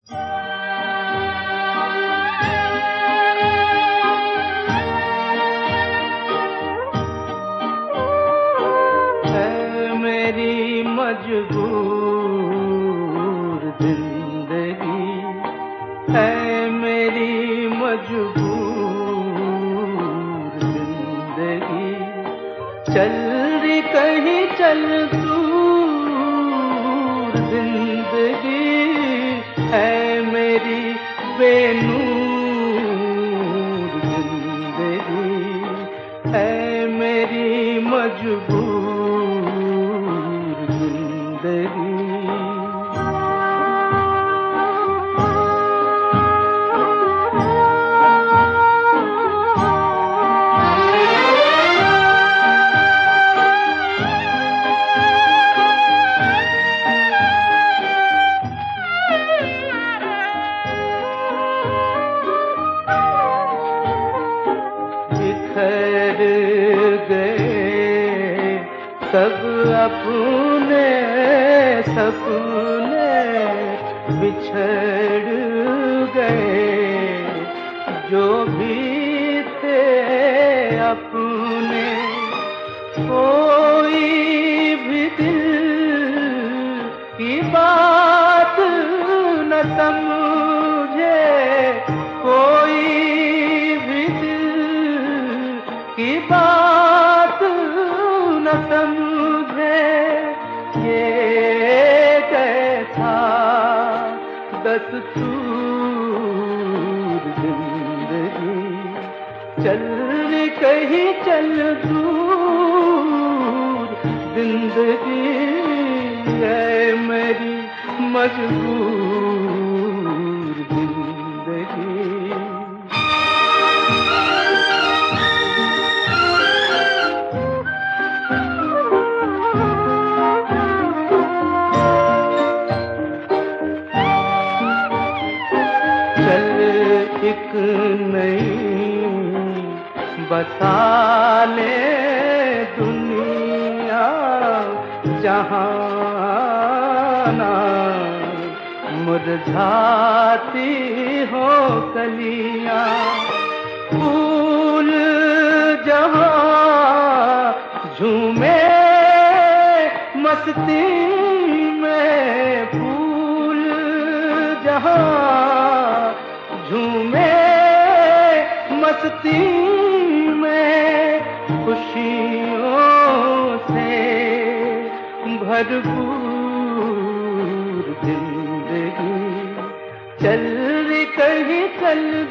मेरी मजबूर जिंदगी है, मेरी मजबूर जिंदगी। चल रे कहीं चल दूर जिंदगी है, मेरी बेनूर जिंदगी है, मेरी मजबूर बिखर गए सब अपने सपने, बिछड़ गए जो भी थे अपने। कोई भी दिल की बात न समझे, कोई भी दिल की बात न समझे। ये कैसा दस्तूर जिंदगी, चल कहीं चल दूर जिंदगी है, मेरी मजबूर जिंदगी। चल एक नई बसा ले दुनिया, जहाँ ना मुरझाती हो कलियाँ। फूल जहाँ झूमे मस्ती में, फूल जहाँ झूमे मस्ती में, खुशियों से भरपूर जिंदगी। चल रे कहीं चल